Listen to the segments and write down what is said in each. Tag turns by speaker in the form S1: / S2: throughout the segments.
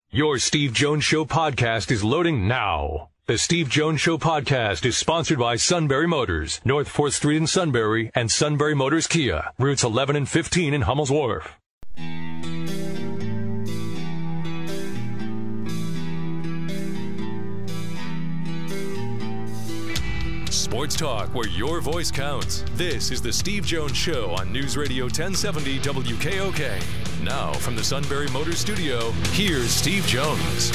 S1: Your Steve Jones Show podcast is loading now. The Steve Jones Show podcast is sponsored by Sunbury Motors, North 4th Street in Sunbury, and Sunbury Motors Kia, routes 11 and 15 in Hummel's Wharf. Sports talk where your voice counts. This is the Steve Jones Show on News Radio 1070 WKOK. Now from the Sunbury Motors Studio, here's Steve Jones.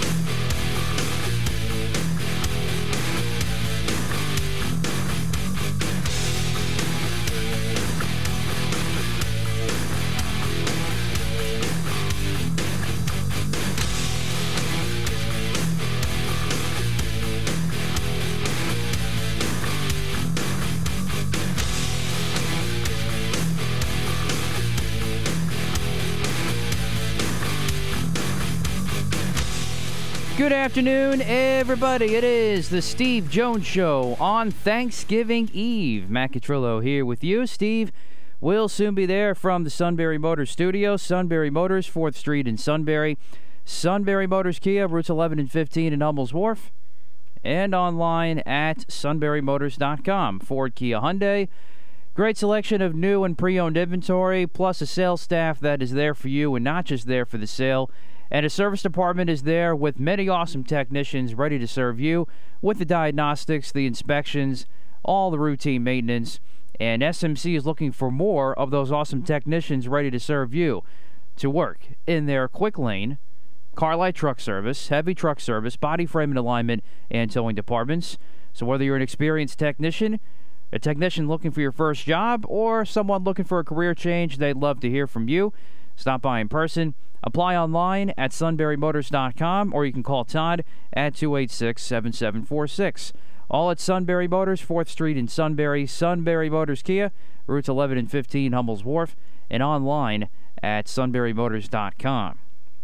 S2: Good afternoon, everybody. It is the Steve Jones Show on Thanksgiving Eve. Matt Catrillo here with you. Steve will soon be there from the Sunbury Motors Studio. Sunbury Motors, 4th Street in Sunbury. Sunbury Motors Kia, routes 11 and 15 in Hummel's Wharf. And online at sunburymotors.com. Ford, Kia, Hyundai. Great selection of new and pre-owned inventory, plus a sales staff that is there for you and not just there for the sale. And a service department is there with many awesome technicians ready to serve you with the diagnostics, the inspections, all the routine maintenance. And SMC is looking for more of those awesome technicians ready to serve you to work in their quick lane, car light truck service, heavy truck service, body frame and alignment, and towing departments. So whether you're an experienced technician, a technician looking for your first job, or someone looking for a career change, they'd love to hear from you. Stop by in person. Apply online at sunburymotors.com, or you can call Todd at 286-7746. All at Sunbury Motors, 4th Street in Sunbury. Sunbury Motors Kia, routes 11 and 15, Hummel's Wharf, and online at sunburymotors.com.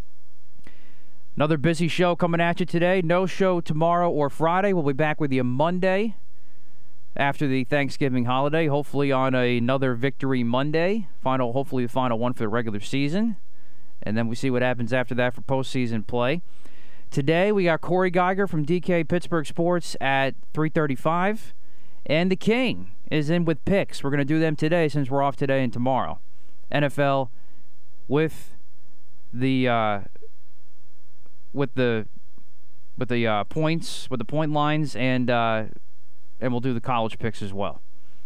S2: Another busy show coming at you today. No show tomorrow or Friday. We'll be back with you Monday after the Thanksgiving holiday, hopefully on another Victory Monday. Hopefully the final one for the regular season. And then we see what happens after that for postseason play. Today, we got Corey Geiger from DK Pittsburgh Sports at 3:35. And the King is in with picks. We're going to do them today since we're off today and tomorrow. NFL with the points, with the point lines, and we'll do the college picks as well.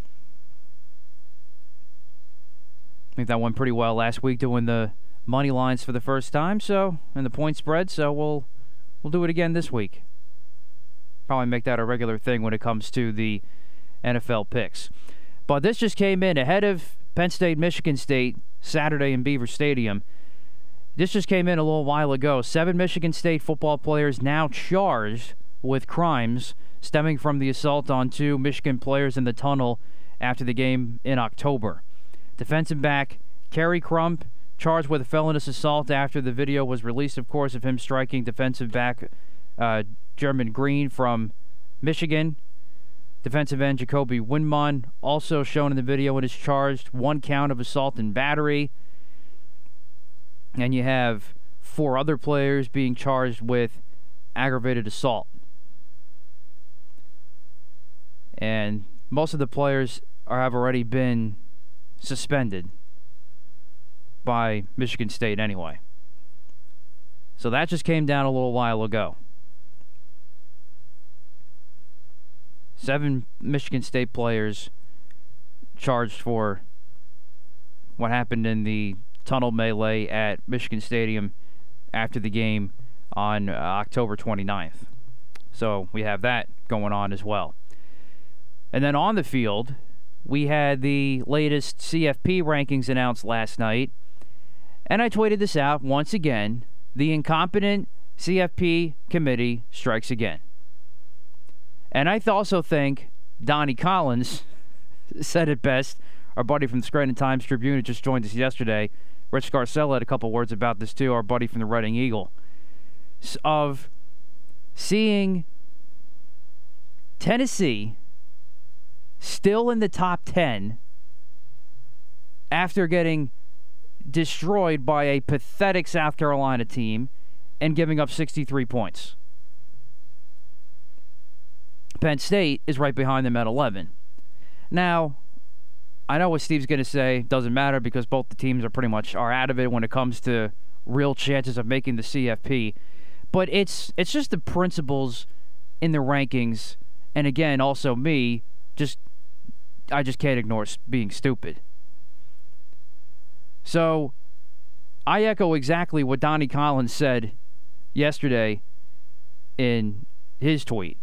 S2: I think that went pretty well last week doing the money lines for the first time, and the point spread, so we'll do it again this week. Probably make that a regular thing when it comes to the NFL picks. But this just came in ahead of Penn State, Michigan State, Saturday in Beaver Stadium. This just came in a little while ago. 7 Michigan State football players now charged with crimes stemming from the assault on 2 Michigan players in the tunnel after the game in October. Defensive back Kerry Crump charged with a felonious assault after the video was released, of course, of him striking defensive back German Green from Michigan. Defensive end Jacoby Windmon, also shown in the video, and is charged 1 count of assault and battery. And you have 4 other players being charged with aggravated assault. And most of the players have already been suspended by Michigan State anyway. So that just came down a little while ago. 7 Michigan State players charged for what happened in the tunnel melee at Michigan Stadium after the game on October 29th. So we have that going on as well. And then on the field, we had the latest CFP rankings announced last night. And I tweeted this out once again. The incompetent CFP committee strikes again. And I also think Donnie Collins said it best. Our buddy from the Scranton Times-Tribune who just joined us yesterday. Rich Garcella had a couple words about this too, our buddy from the Reading Eagle. Of seeing Tennessee still in the top 10 after getting destroyed by a pathetic South Carolina team, and giving up 63 points. Penn State is right behind them at 11. Now, I know what Steve's going to say. Doesn't matter because both the teams are pretty much out of it when it comes to real chances of making the CFP. But it's just the principles in the rankings. And again, also me, I just can't ignore being stupid. So, I echo exactly what Donnie Collins said yesterday in his tweet.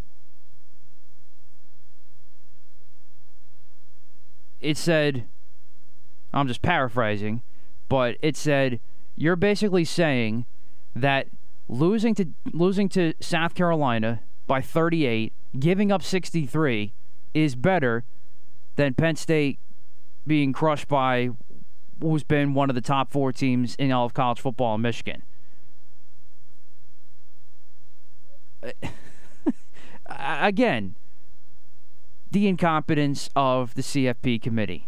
S2: It said, I'm just paraphrasing, but it said, you're basically saying that losing to South Carolina by 38, giving up 63, is better than Penn State being crushed by who's been one of the top 4 teams in all of college football in Michigan. Again, the incompetence of the CFP committee.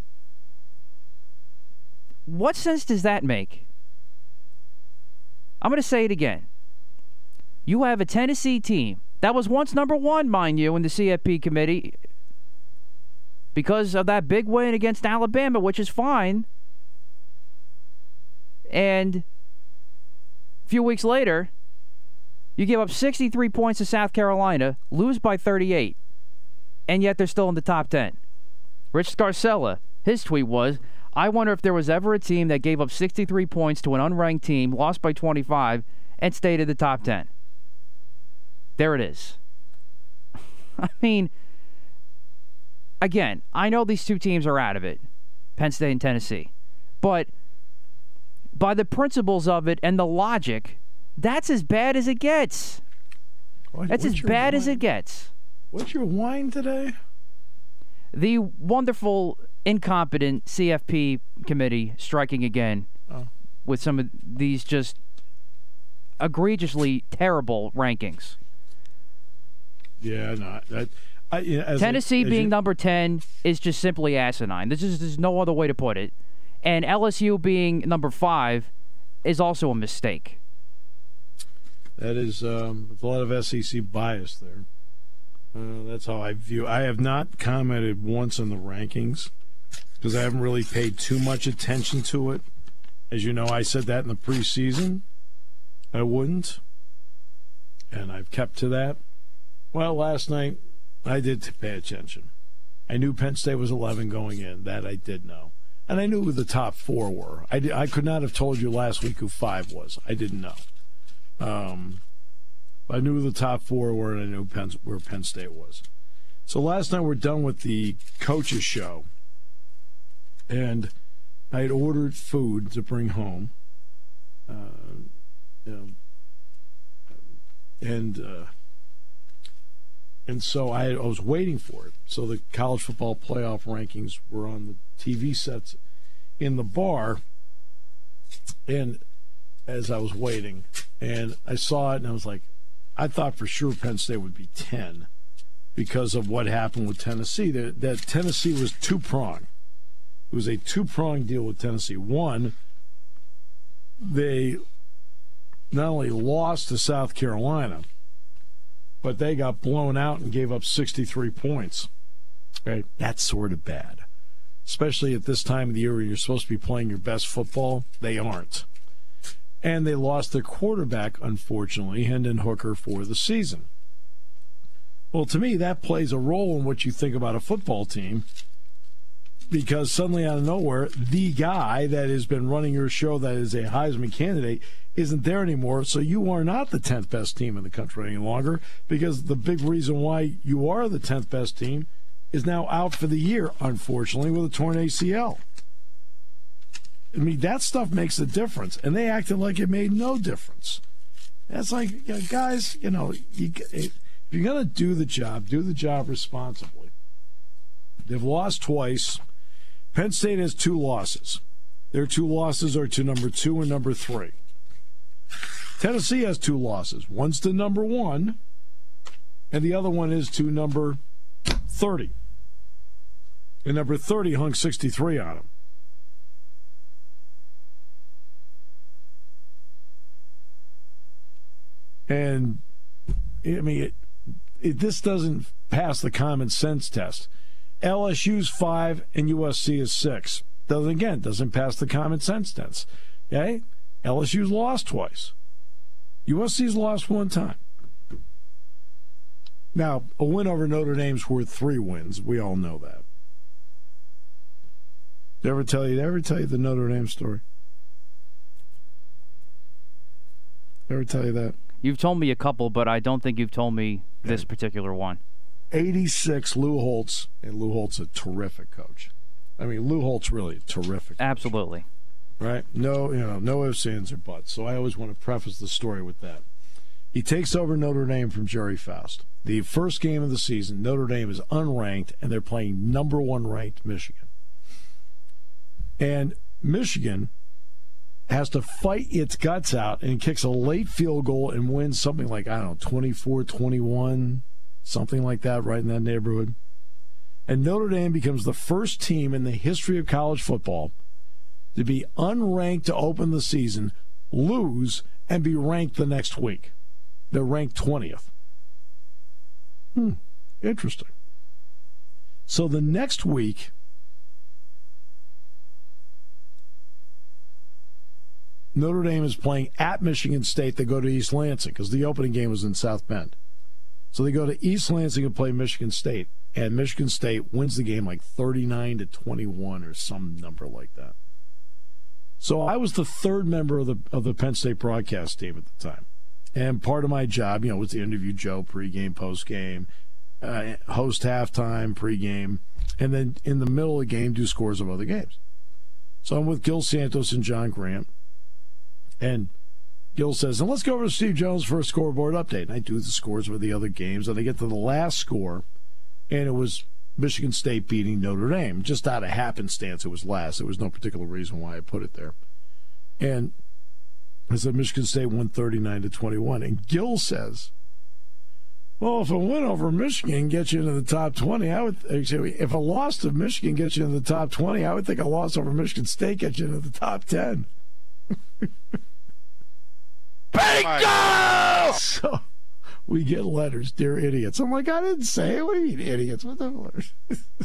S2: What sense does that make? I'm going to say it again. You have a Tennessee team that was once number 1, mind you, in the CFP committee because of that big win against Alabama, which is fine. And a few weeks later, you give up 63 points to South Carolina, lose by 38. And yet they're still in the top 10. Rich Scarcella, his tweet was, I wonder if there was ever a team that gave up 63 points to an unranked team, lost by 25, and stayed in the top 10. There it is. I mean, again, I know these two teams are out of it, Penn State and Tennessee. But by the principles of it and the logic, that's as bad as it gets. That's as bad as it gets.
S3: What's your whine today?
S2: The wonderful, incompetent CFP committee striking again with some of these just egregiously terrible rankings.
S3: Yeah, no.
S2: Tennessee being number 10 is just simply asinine. There's no other way to put it. And LSU being number 5 is also a mistake.
S3: That is a lot of SEC bias there. That's how I view. I have not commented once on the rankings because I haven't really paid too much attention to it. As you know, I said that in the preseason. I wouldn't, and I've kept to that. Well, last night I did pay attention. I knew Penn State was 11 going in. That I did know, and I knew who the top 4 were. I could not have told you last week who 5 was. I didn't know. I knew who the top 4 were, and I knew where Penn State was. So last night we're done with the coaches show, and I had ordered food to bring home, and so I was waiting for it. So the college football playoff rankings were on the TV sets in the bar, and as I was waiting, and I saw it, and I was like, I thought for sure Penn State would be 10 because of what happened with Tennessee. That Tennessee was two-pronged. It was a two-pronged deal with Tennessee. One, they not only lost to South Carolina, but they got blown out and gave up 63 points. Right? That's sort of bad, especially at this time of the year when you're supposed to be playing your best football. They aren't. And they lost their quarterback, unfortunately, Hendon Hooker, for the season. Well, to me, that plays a role in what you think about a football team because suddenly out of nowhere, the guy that has been running your show that is a Heisman candidate isn't there anymore, so you are not the 10th best team in the country any longer because the big reason why you are the 10th best team is now out for the year, unfortunately, with a torn ACL. I mean, that stuff makes a difference, and they acted like it made no difference. That's like, guys, if you're going to do the job responsibly. They've lost twice. Penn State has 2 losses. Their 2 losses are to number 2 and number 3. Tennessee has 2 losses. One's to number 1, and the other one is to number 30. And number 30 hung 63 on him. And, I mean, this doesn't pass the common sense test. LSU's 5 and USC is 6. Doesn't pass the common sense test. Okay? LSU's lost twice. USC's lost one time. Now, a win over Notre Dame's worth 3 wins. We all know that. Did I ever tell you the Notre Dame story? Ever tell you that?
S2: You've told me a couple, but I don't think you've told me this particular one.
S3: 86, Lou Holtz, and Lou Holtz a terrific coach. I mean, Lou Holtz really a terrific coach.
S2: Absolutely.
S3: Right? No ifs, ands, or buts. So I always want to preface the story with that. He takes over Notre Dame from Jerry Faust. The first game of the season, Notre Dame is unranked, and they're playing number 1 ranked Michigan. And Michigan has to fight its guts out and kicks a late field goal and wins something like, 24-21, something like that, right in that neighborhood. And Notre Dame becomes the first team in the history of college football to be unranked to open the season, lose, and be ranked the next week. They're ranked 20th. Interesting. So the next week, Notre Dame is playing at Michigan State. They go to East Lansing because the opening game was in South Bend. So they go to East Lansing and play Michigan State. And Michigan State wins the game like 39-21 or some number like that. So I was the third member of the Penn State broadcast team at the time. And part of my job, was to interview Joe pregame, postgame, host halftime, pregame, and then in the middle of the game do scores of other games. So I'm with Gil Santos and John Grant. And Gil says, and let's go over to Steve Jones for a scoreboard update. And I do the scores of the other games, and I get to the last score, and it was Michigan State beating Notre Dame. Just out of happenstance, it was last. There was no particular reason why I put it there. And I said Michigan State won 39-21. And Gil says, well, if a win over Michigan gets you into the top 20, if a loss to Michigan gets you into the top 20, I would think a loss over Michigan State gets you into the top 10. Bingo! So we get letters, dear idiots. I'm like, I didn't say it. What do you mean, idiots? What the letters?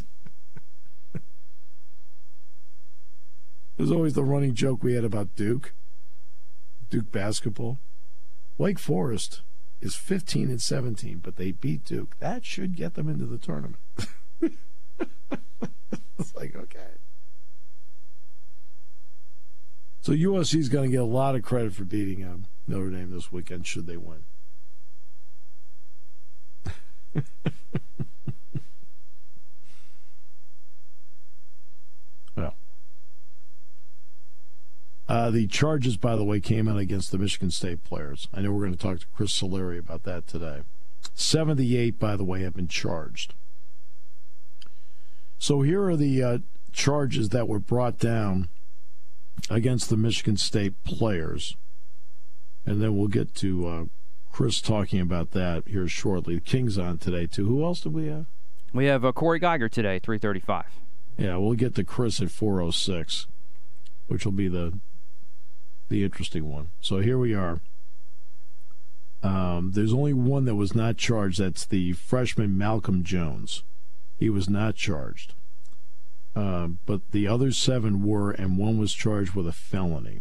S3: There's always the running joke we had about Duke basketball. Wake Forest is 15-17, but they beat Duke. That should get them into the tournament. It's like, okay. So USC is going to get a lot of credit for beating Notre Dame this weekend, should they win. Well, the charges, by the way, came out against the Michigan State players. I know we're going to talk to Chris Solari about that today. 78, by the way, have been charged. So here are the charges that were brought down against the Michigan State players. And then we'll get to Chris talking about that here shortly. The King's on today, too. Who else do we have?
S2: We have Corey Geiger today, 3:35.
S3: Yeah, we'll get to Chris at 4:06, which will be the interesting one. So here we are. There's only one that was not charged. That's the freshman Malcolm Jones. He was not charged. But the other 7 were, and one was charged with a felony.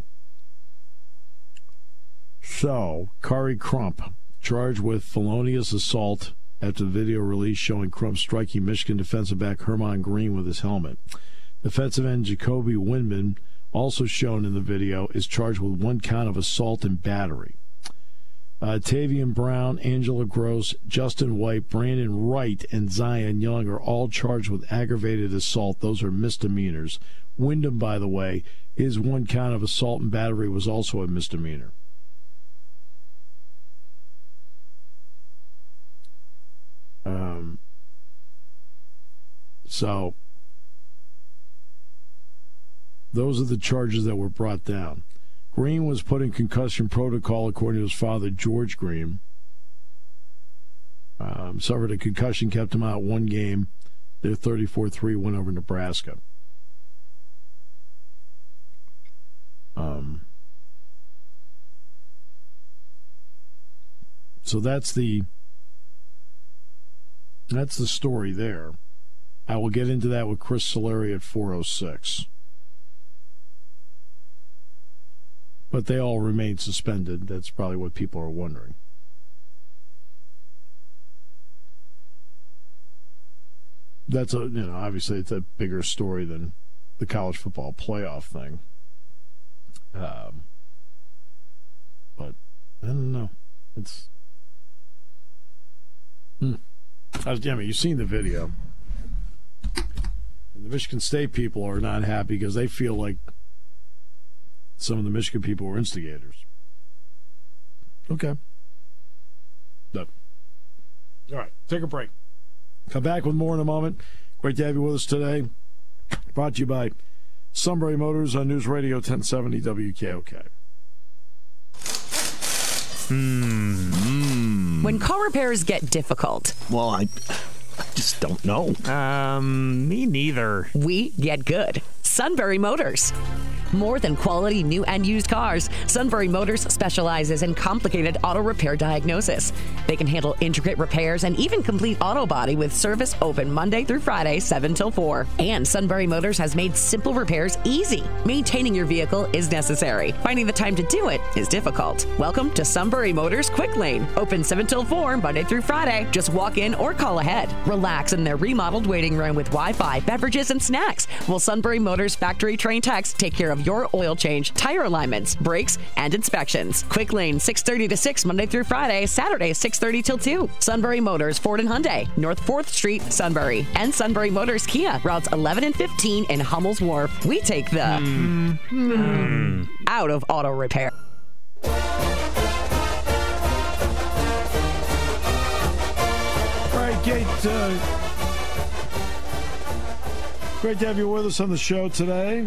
S3: So, Kari Crump, charged with felonious assault after the video release showing Crump striking Michigan defensive back Herman Green with his helmet. Defensive end Jacoby Windman, also shown in the video, is charged with 1 count of assault and battery. Tavian Brown, Angela Gross, Justin White, Brandon Wright, and Zion Young are all charged with aggravated assault. Those are misdemeanors. Wyndham, by the way, his 1 count of assault and battery was also a misdemeanor. So those are the charges that were brought down. Green was put in concussion protocol according to his father, George Green. Suffered a concussion, kept him out 1 game. Their 34-3 win over Nebraska. So that's the story there. I will get into that with Chris Solari at 4:06. But they all remain suspended. That's probably what people are wondering. That's obviously it's a bigger story than the college football playoff thing. But I don't know. It's. You've seen the video. And the Michigan State people are not happy because they feel like some of the Michigan people were instigators. Okay. No. All right, take a break. Come back with more in a moment. Great to have you with us today. Brought to you by Sunbury Motors on News Radio 1070 WKOK.
S4: When car repairs get difficult.
S5: Well, I just don't know.
S6: Me neither.
S4: We get good. Sunbury Motors. More than quality new and used cars, Sunbury Motors specializes in complicated auto repair diagnosis. They can handle intricate repairs and even complete auto body with service open Monday through Friday, 7 till 4. And Sunbury Motors has made simple repairs easy. Maintaining your vehicle is necessary. Finding the time to do it is difficult. Welcome to Sunbury Motors Quick Lane. Open 7 till 4, Monday through Friday. Just walk in or call ahead. Relax in their remodeled waiting room with Wi-Fi, beverages, and snacks, while Sunbury Motors factory trained techs take care of your oil change, tire alignments, brakes, and inspections. Quick Lane, 6:30 to 6, Monday through Friday, Saturday, 6:30 till 2. Sunbury Motors, Ford and Hyundai, North 4th Street, Sunbury. And Sunbury Motors Kia, routes 11 and 15 in Hummel's Wharf. We take the out of auto repair.
S3: All right, Kate. Great to have you with us on the show today.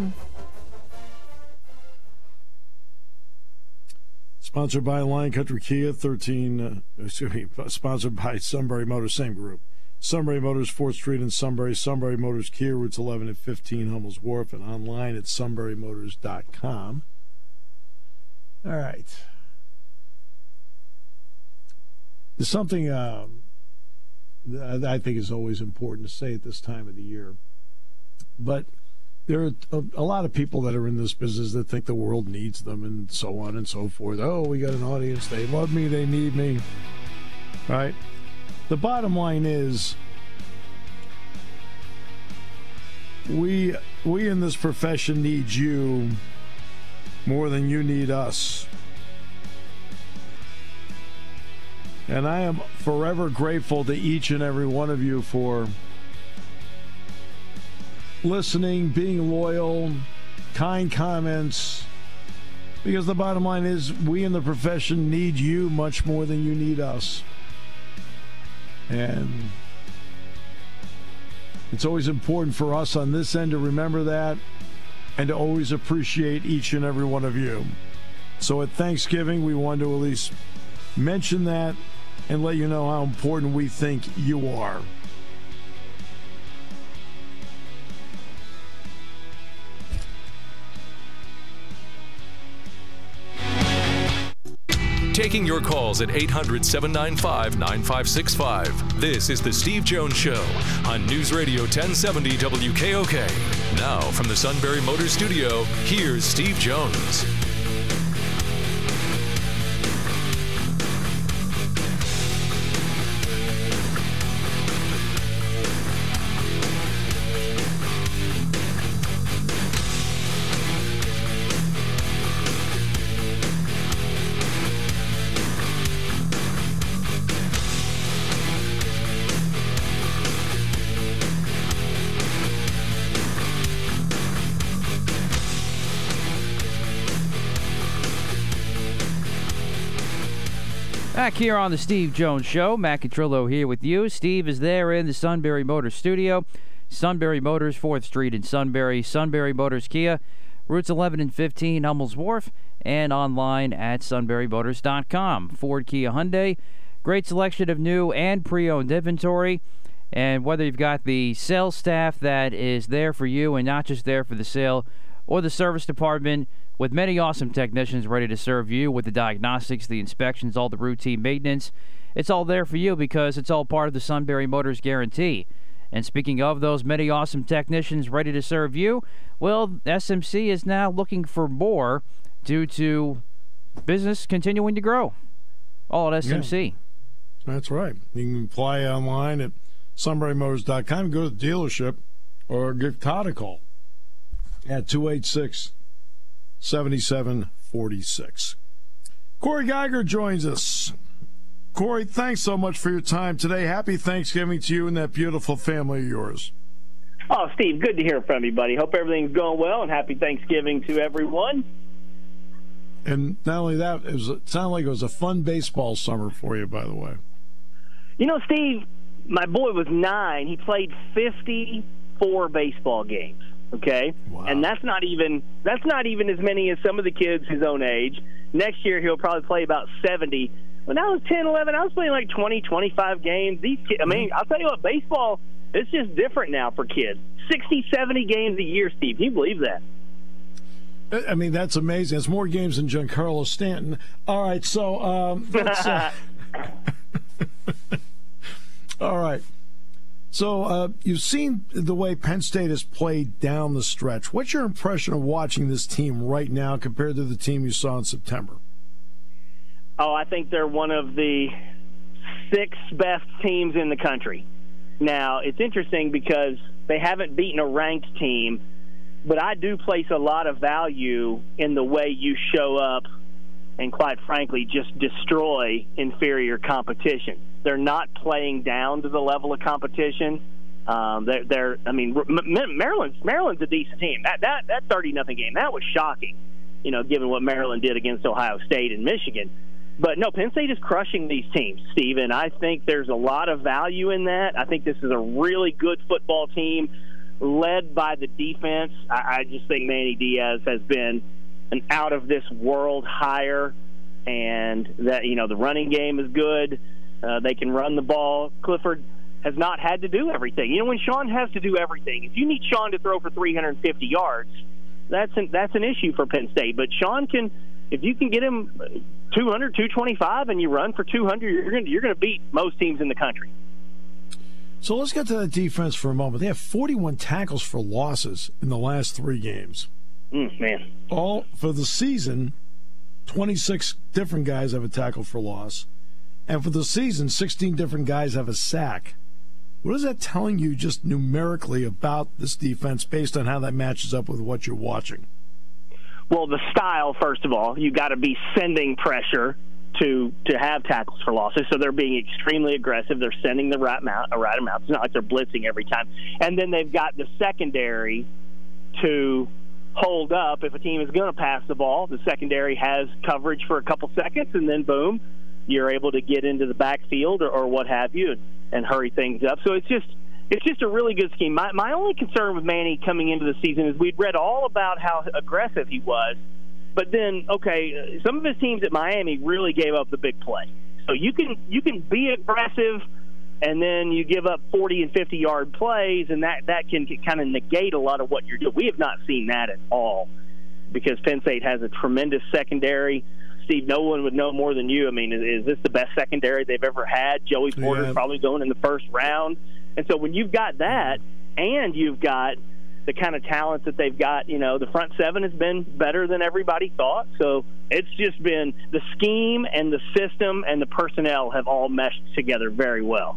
S3: Sponsored by Lion Country Kia, sponsored by Sunbury Motors, same group. Sunbury Motors, 4th Street in Sunbury. Sunbury Motors Kia, routes 11 and 15, Hummel's Wharf, and online at sunburymotors.com. All right. There's something that I think is always important to say at this time of the year. But there are a lot of people that are in this business that think the world needs them and so on and so forth. Oh, we got an audience. They love me. They need me. Right? The bottom line is we in this profession need you more than you need us. And I am forever grateful to each and every one of you for listening, being loyal, kind comments, because the bottom line is we in the profession need you much more than you need us. And it's always important for us on this end to remember that and to always appreciate each and every one of you. So at Thanksgiving, we wanted to at least mention that and let you know how important we think you are.
S1: Taking your calls at 800-795-9565. This is The Steve Jones Show on News Radio 1070 WKOK. Now, from the Sunbury Motors Studio, here's Steve Jones.
S2: Back here on the Steve Jones Show, Matt Catrillo here with you. Steve is there in the Sunbury Motors studio. Sunbury Motors, 4th Street in Sunbury. Sunbury Motors Kia, routes 11 and 15, Hummel's Wharf, and online at sunburymotors.com. Ford, Kia, Hyundai, great selection of new and pre-owned inventory. And whether you've got the sales staff that is there for you and not just there for the sale, or the service department With many awesome technicians ready to serve you with the diagnostics, the inspections, all the routine maintenance, it's all there for you because it's all part of the Sunbury Motors guarantee. And speaking of those many awesome technicians ready to serve you, well, SMC is now looking for more due to business continuing to grow. All at SMC.
S3: Yeah, that's right. You can apply online at sunburymotors.com, go to the dealership, or give Todd a call at 286-7746. Corey Geiger joins us. Corey, thanks so much for your time today. Happy Thanksgiving to you and that beautiful family of yours.
S7: Oh, Steve, good to hear from you, buddy. Hope everything's going well, and happy Thanksgiving to everyone.
S3: And not only that, it sounded like it was a fun baseball summer for you, by the way.
S7: You know, Steve, my boy was 9. He played 54 baseball games, okay?
S3: Wow.
S7: And that's not even as many as some of the kids his own age. Next year, he'll probably play about 70. When I was 10, 11, I was playing like 20, 25 games. These kids, I mean, I'll tell you what, baseball, it's just different now for kids. 60, 70 games a year, Steve. Can you believe that?
S3: I mean, that's amazing. It's more games than Giancarlo Stanton. All right, so let's, all right. So you've seen the way Penn State has played down the stretch. What's your impression of watching this team right now compared to the team you saw in September?
S7: Oh, I think they're one of the 6 best teams in the country. Now, it's interesting because they haven't beaten a ranked team, but I do place a lot of value in the way you show up and, quite frankly, just destroy inferior competition. They're not playing down to the level of competition. Maryland's a decent team. That 30-0 game, that was shocking, given what Maryland did against Ohio State and Michigan. But, no, Penn State is crushing these teams, Steve, and I think there's a lot of value in that. I think this is a really good football team led by the defense. I just think Manny Diaz has been an out-of-this-world hire, and that, the running game is good. They can run the ball. Clifford has not had to do everything. When Sean has to do everything, if you need Sean to throw for 350 yards, that's an issue for Penn State. But Sean can, if you can get him 200, 225, and you run for 200, you're going to beat most teams in the country.
S3: So let's get to the defense for a moment. They have 41 tackles for losses in the last 3 games.
S7: Man.
S3: All for the season, 26 different guys have a tackle for loss. And for the season, 16 different guys have a sack. What is that telling you just numerically about this defense based on how that matches up with what you're watching?
S7: Well, the style, first of all, you got to be sending pressure to have tackles for losses. So they're being extremely aggressive. They're sending the right amount. It's not like they're blitzing every time. And then they've got the secondary to hold up. If a team is going to pass the ball, the secondary has coverage for a couple seconds, and then boom, you're able to get into the backfield or what have you and hurry things up. So it's just a really good scheme. My only concern with Manny coming into the season is we'd read all about how aggressive he was, but then, okay, some of his teams at Miami really gave up the big play. So you can be aggressive, and then you give up 40 and 50-yard plays, and that can kind of negate a lot of what you're doing. We have not seen that at all because Penn State has a tremendous secondary. Steve, no one would know more than you. I mean, is this the best secondary they've ever had? Joey Porter's probably going in the first round. And so when you've got that and you've got the kind of talent that they've got, the front 7 has been better than everybody thought. So it's just been the scheme and the system and the personnel have all meshed together very well.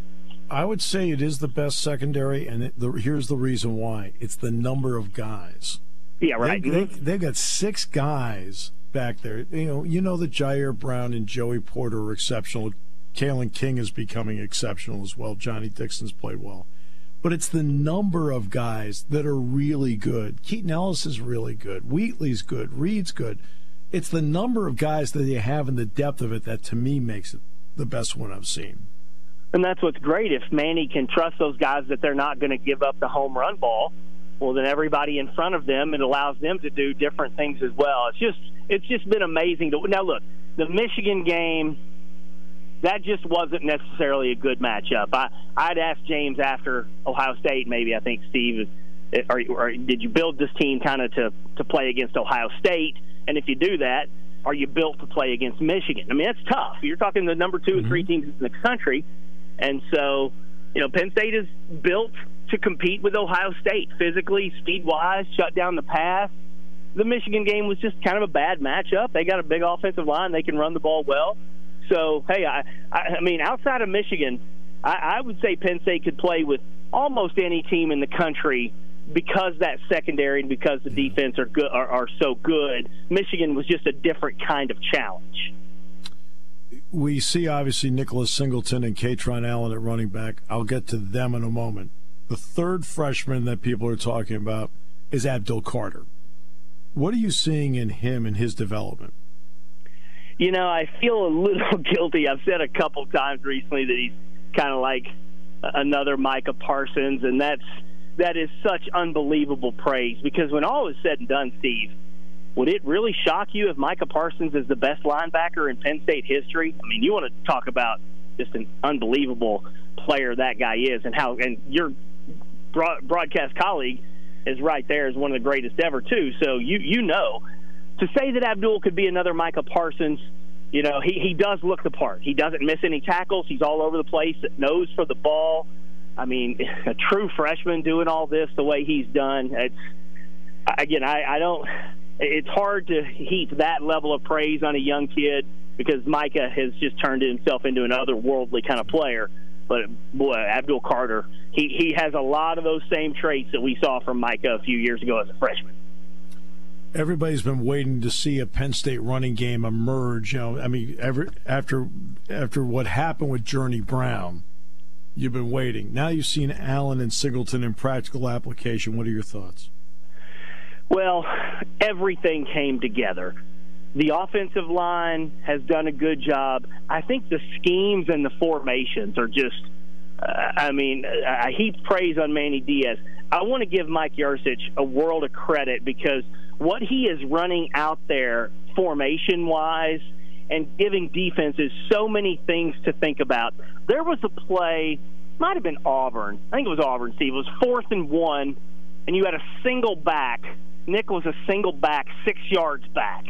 S3: I would say it is the best secondary, and here's the reason why. It's the number of guys.
S7: Yeah, right.
S3: They've got 6 guys back there. You know that Jair Brown and Joey Porter are exceptional. Kalen King is becoming exceptional as well. Johnny Dixon's played well. But it's the number of guys that are really good. Keaton Ellis is really good. Wheatley's good. Reed's good. It's the number of guys that you have and the depth of it that, to me, makes it the best one I've seen.
S7: And that's what's great. If Manny can trust those guys that they're not going to give up the home run ball, well, then everybody in front of them, it allows them to do different things as well. It's just been amazing. Now, look, the Michigan game, that just wasn't necessarily a good matchup. I'd asked James after Ohio State, maybe I think Steve, or did you build this team kind of to play against Ohio State? And if you do that, are you built to play against Michigan? I mean, that's tough. You're talking the number 2 and 3 teams in the country. And so, Penn State is built to compete with Ohio State physically, speed-wise, shut down the pass. The Michigan game was just kind of a bad matchup. They got a big offensive line. They can run the ball well. So, hey, I mean, outside of Michigan, I would say Penn State could play with almost any team in the country because that secondary and because the defense are so good. Michigan was just a different kind of challenge.
S3: We see, obviously, Nicholas Singleton and Katron Allen at running back. I'll get to them in a moment. The third freshman that people are talking about is Abdul Carter. What are you seeing in him and his development?
S7: I feel a little guilty. I've said a couple times recently that he's kind of like another Micah Parsons, and that is such unbelievable praise, because when all is said and done, Steve, would it really shock you if Micah Parsons is the best linebacker in Penn State history? I mean, you want to talk about just an unbelievable player that guy is, and your broadcast colleague is right there as one of the greatest ever, too. So you know, to say that Abdul could be another Micah Parsons, he does look the part. He doesn't miss any tackles. He's all over the place, nose for the ball. I mean, a true freshman doing all this the way he's done. It's hard to heap that level of praise on a young kid, because Micah has just turned himself into an otherworldly kind of player. But, boy, Abdul Carter, he has a lot of those same traits that we saw from Micah a few years ago as a freshman.
S3: Everybody's been waiting to see a Penn State running game emerge. After what happened with Journey Brown, you've been waiting. Now you've seen Allen and Singleton in practical application. What are your thoughts?
S7: Well, everything came together. The offensive line has done a good job. I think the schemes and the formations are just, I heap praise on Manny Diaz. I want to give Mike Yurcich a world of credit, because what he is running out there formation-wise and giving defenses so many things to think about. There was a play, might have been Auburn. I think it was Auburn, Steve. It was 4th and 1, and you had a single back. Nick was a single back 6 yards back.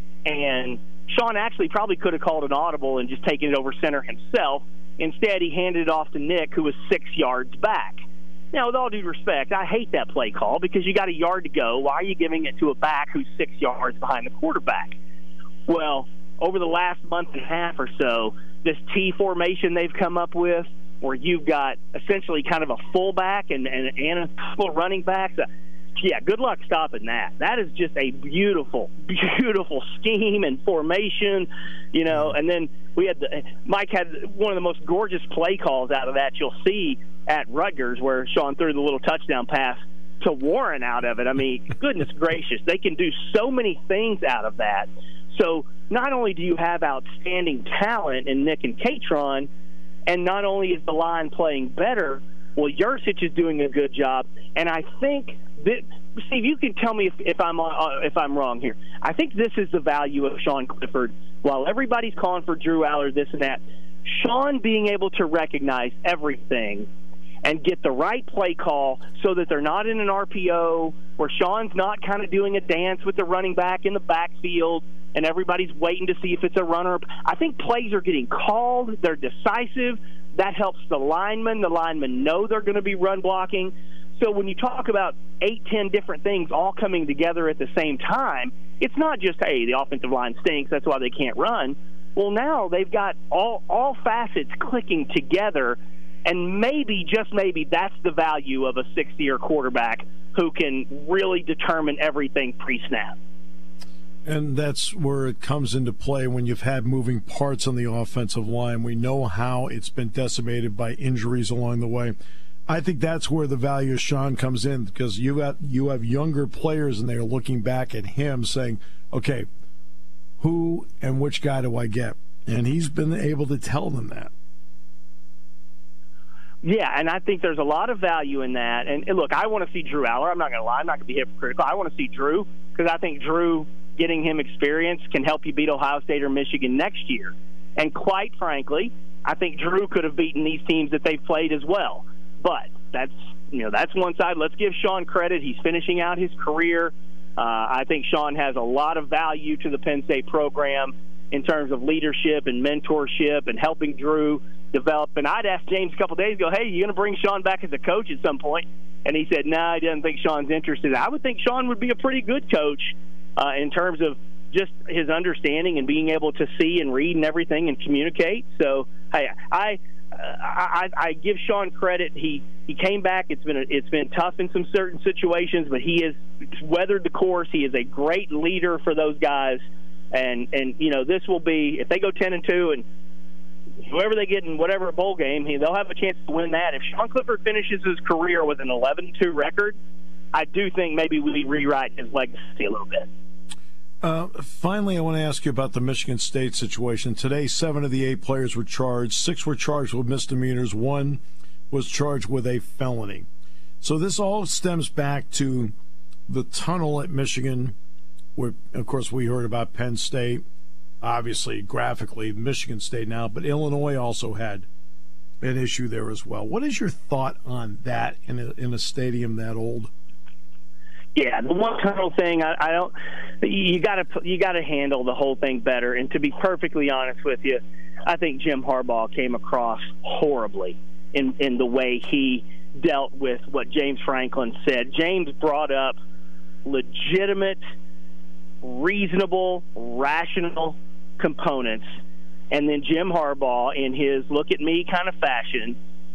S7: And Sean actually probably could have called an audible and just taken it over center himself. Instead, he handed it off to Nick, who was 6 yards back. Now, with all due respect, I hate that play call, because you got a yard to go. Why are you giving it to a back who's 6 yards behind the quarterback? Well, over the last month and a half or so, this T formation they've come up with, where you've got essentially kind of a fullback and a couple of running backs. Yeah, good luck stopping that. That is just a beautiful, beautiful scheme and formation, And then Mike had one of the most gorgeous play calls out of that you'll see at Rutgers, where Sean threw the little touchdown pass to Warren out of it. I mean, goodness gracious, they can do so many things out of that. So not only do you have outstanding talent in Nick and Katron, and not only is the line playing better, well, Yurcich is doing a good job. And I think that, Steve, you can tell me if I'm wrong here. I think this is the value of Sean Clifford. While everybody's calling for Drew Aller, this and that, Sean being able to recognize everything and get the right play call so that they're not in an RPO, where Sean's not kind of doing a dance with the running back in the backfield and everybody's waiting to see if it's a runner. I think plays are getting called. They're decisive. That helps the linemen. The linemen know they're going to be run blocking. So when you talk about 8-10 different things all coming together at the same time, it's not just, hey, the offensive line stinks, that's why they can't run. Well, now they've got all facets clicking together, and maybe, just maybe, that's the value of a sixth-year quarterback who can really determine everything pre-snap.
S3: And that's where it comes into play when you've had moving parts on the offensive line. We know how it's been decimated by injuries along the way. I think that's where the value of Sean comes in, because you have younger players and they are looking back at him saying, okay, who and which guy do I get? And he's been able to tell them that.
S7: Yeah, and I think there's a lot of value in that. And look, I want to see Drew Aller. I'm not going to lie. I'm not going to be hypocritical. I want to see Drew, because I think Drew, getting him experience, can help you beat Ohio State or Michigan next year. And quite frankly, I think Drew could have beaten these teams that they've played as well. But that's that's one side. Let's give Sean credit. He's finishing out his career. I think Sean has a lot of value to the Penn State program in terms of leadership and mentorship and helping Drew develop. And I'd asked James a couple of days ago, hey, you going to bring Sean back as a coach at some point? And he said, no, he doesn't think Sean's interested. I would think Sean would be a pretty good coach in terms of just his understanding and being able to see and read and everything and communicate. So, hey, I give Sean credit. He came back. It's been tough in some certain situations, but he has weathered the course. He is a great leader for those guys. And this will be, if they go 10-2 and whoever they get in whatever bowl game, they'll have a chance to win that. If Sean Clifford finishes his career with an 11-2 record, I do think maybe we rewrite his legacy a little bit.
S3: Finally, I want to ask you about the Michigan State situation. Today, 7 of the 8 players were charged. 6 were charged with misdemeanors. 1 was charged with a felony. So this all stems back to the tunnel at Michigan, where, of course, we heard about Penn State, obviously, graphically, Michigan State now, but Illinois also had an issue there as well. What is your thought on that in a stadium that old?
S7: Yeah, the one tunnel thing, I don't. You got to handle the whole thing better. And to be perfectly honest with you, I think Jim Harbaugh came across horribly in the way he dealt with what James Franklin said. James brought up legitimate, reasonable, rational components, and then Jim Harbaugh, in his look at me kind of fashion,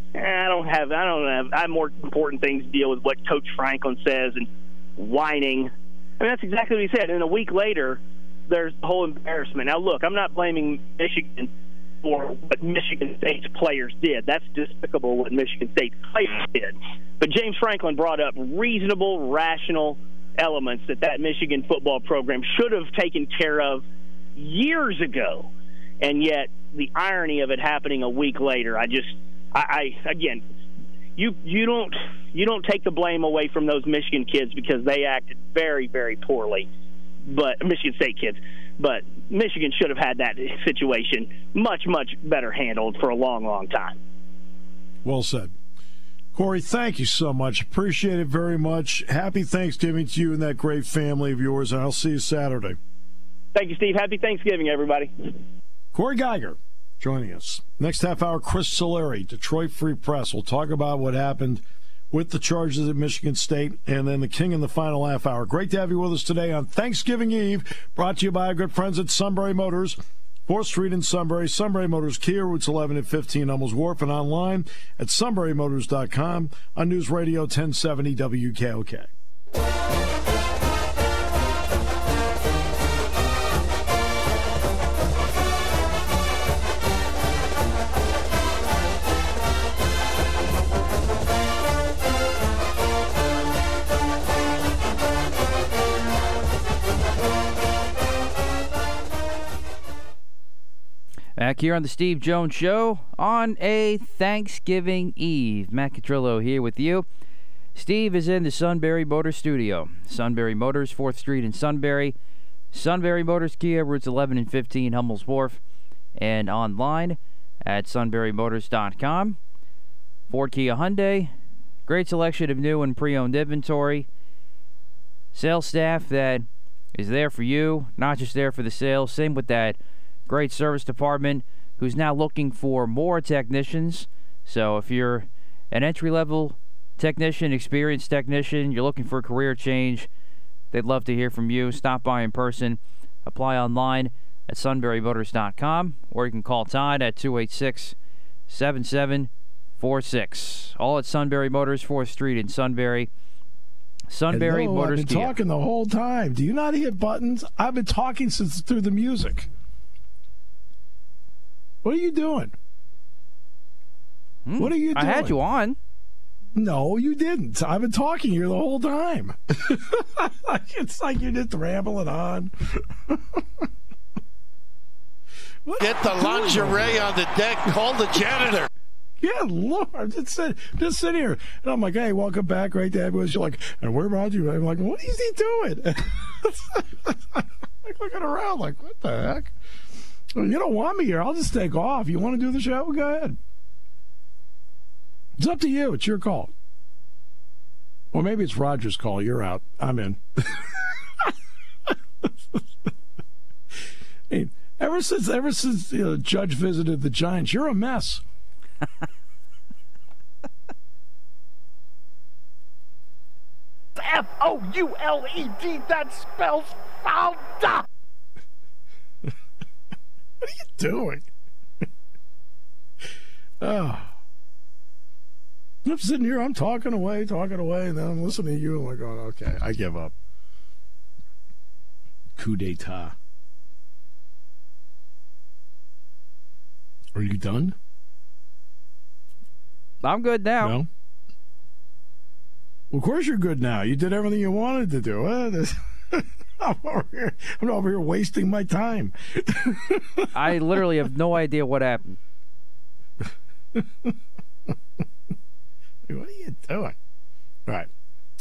S7: I have more important things to deal with what Coach Franklin says and whining. I mean, that's exactly what he said. And a week later, there's the whole embarrassment. Now, look, I'm not blaming Michigan for what Michigan State's players did. That's despicable what Michigan State's players did. But James Franklin brought up reasonable, rational elements that Michigan football program should have taken care of years ago. And yet, the irony of it happening a week later, again, you don't take the blame away from those Michigan kids because they acted very, very poorly, but Michigan State kids. But Michigan should have had that situation much, much better handled for a long, long time.
S3: Well said. Corey, thank you so much. Appreciate it very much. Happy Thanksgiving to you and that great family of yours, and I'll see you Saturday.
S7: Thank you, Steve. Happy Thanksgiving, everybody.
S3: Corey Geiger joining us. Next half hour, Chris Solari, Detroit Free Press. We'll talk about what happened with the Chargers at Michigan State, and then the King in the final half hour. Great to have you with us today on Thanksgiving Eve, brought to you by our good friends at Sunbury Motors, 4th Street in Sunbury, Sunbury Motors Kia, routes 11 and 15, Hummels Wharf, and online at sunburymotors.com on News Radio 1070 WKOK.
S2: Back here on the Steve Jones Show on a Thanksgiving Eve. Matt Catrillo here with you. Steve is in the Sunbury Motors studio. Sunbury Motors, 4th Street in Sunbury. Sunbury Motors Kia, routes 11 and 15, Hummels Wharf. And online at sunburymotors.com. Ford Kia Hyundai. Great selection of new and pre-owned inventory. Sales staff that is there for you, not just there for the sales. Same with that great service department who's now looking for more technicians. So if you're an entry-level technician, experienced technician, you're looking for a career change, they'd love to hear from you. Stop by in person. Apply online at sunburymotors.com, or you can call Todd at 286-7746. All at Sunbury Motors, 4th Street in Sunbury. Sunbury
S3: Hello,
S2: Motors
S3: I've been
S2: Kia.
S3: talking the whole time. Do you not hit buttons? I've been talking since through the music. What are you doing? What are you doing?
S2: I had you on.
S3: No, you didn't. I've been talking here the whole time. It's like you're just rambling on.
S8: Get the lingerie on the deck. Call the janitor.
S3: Yeah, Lord, just sit here. And I'm like, hey, welcome back. Great to have you. You're like, and where about you? I'm like, what is he doing? Like looking around like, what the heck? You don't want me here. I'll just take off. You want to do the show? Go ahead. It's up to you. It's your call. Or maybe it's Roger's call. You're out. I'm in. Hey, ever since Judge visited the Giants, you're a mess.
S8: F-O-U-L-E-D, that spells fouled.
S3: What are you doing? Oh. I'm sitting here, I'm talking away, and then I'm listening to you, and I'm going, okay, I give up. Coup d'etat. Are you done?
S2: I'm good now.
S3: No? Well, of course you're good now. You did everything you wanted to do. I'm over here wasting my time.
S2: I literally have no idea what happened.
S3: What are you doing? All right.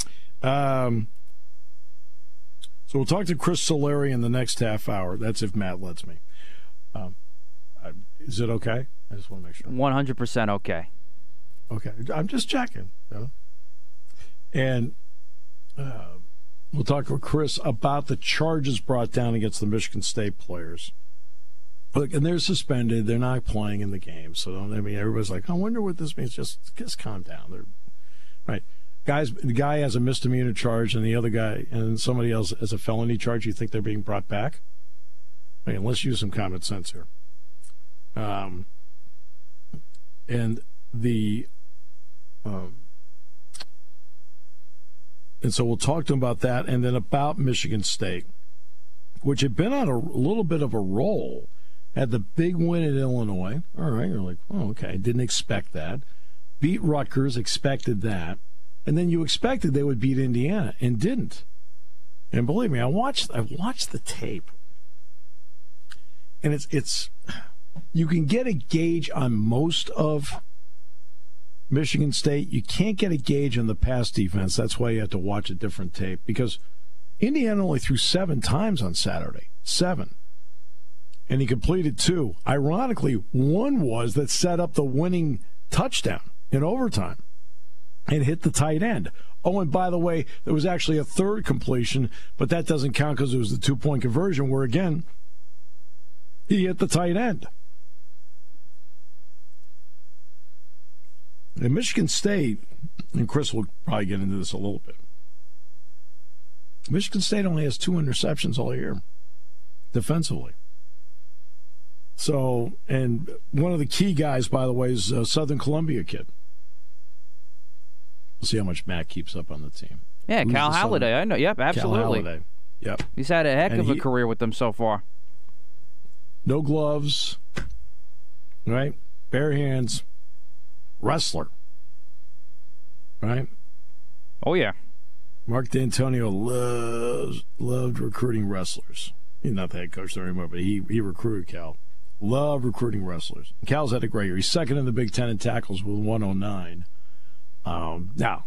S3: So we'll talk to Chris Solari in the next half hour. That's if Matt lets me. Is it okay? I just want to make sure.
S2: 100% okay.
S3: Okay. I'm just checking. And we'll talk with Chris about the charges brought down against the Michigan State players. Look, and they're suspended. They're not playing in the game. So, everybody's like, I wonder what this means. Just calm down. Right. The guy has a misdemeanor charge, and the other guy and somebody else has a felony charge. You think they're being brought back? Let's use some common sense here. And so we'll talk to him about that, and then about Michigan State, which had been on a little bit of a roll. Had the big win at Illinois. All right, you're like, oh, okay, didn't expect that. Beat Rutgers, expected that. And then you expected they would beat Indiana, and didn't. And believe me, I watched the tape. And it's you can get a gauge on most of Michigan State. You can't get a gauge on the pass defense. That's why you have to watch a different tape. Because Indiana only threw 7 times on Saturday. 7. And he completed 2. Ironically, one was that set up the winning touchdown in overtime and hit the tight end. Oh, and by the way, there was actually a third completion, but that doesn't count because it was the 2-point conversion where, again, he hit the tight end. And Michigan State, and Chris will probably get into this a little bit, Michigan State only has 2 interceptions all year defensively. So, and one of the key guys, by the way, is a Southern Columbia kid. We'll see how much Matt keeps up on the team.
S2: Yeah, Cal Halliday. I know. Yep, absolutely.
S3: Cal Halliday. Yep.
S2: He's had a heck of a career with them so far.
S3: No gloves, right? Bare hands. Wrestler, right?
S2: Oh, yeah.
S3: Mark D'Antonio loved recruiting wrestlers. He's not the head coach there anymore, but he recruited Cal. Loved recruiting wrestlers. Cal's had a great year. He's second in the Big Ten in tackles with 109. Now,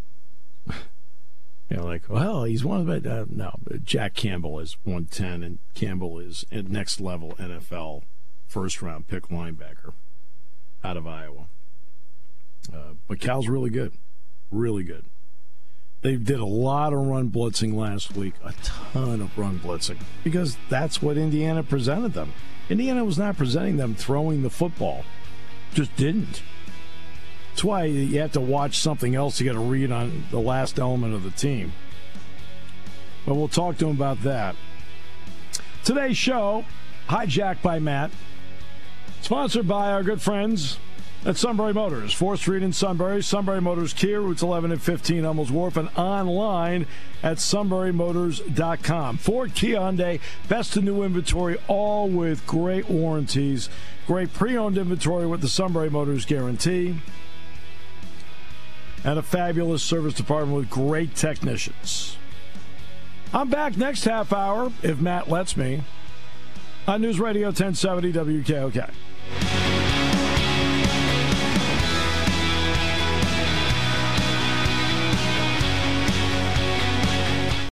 S3: well, he's one of the no. Jack Campbell is 110, and Campbell is at next level NFL first-round pick linebacker out of Iowa. But Cal's really good. Really good. They did a lot of run blitzing last week, a ton of run blitzing, because that's what Indiana presented them. Indiana was not presenting them throwing the football. Just didn't. That's why you have to watch something else to get a read on the last element of the team. But we'll talk to him about that. Today's show, hijacked by Matt, sponsored by our good friends at Sunbury Motors, 4th Street in Sunbury, Sunbury Motors Kia, routes 11 and 15 Hummels Wharf, and online at sunburymotors.com. Ford, Kia, Hyundai, best in new inventory, all with great warranties. Great pre-owned inventory with the Sunbury Motors guarantee. And a fabulous service department with great technicians. I'm back next half hour, if Matt lets me, on News Radio 1070 WKOK.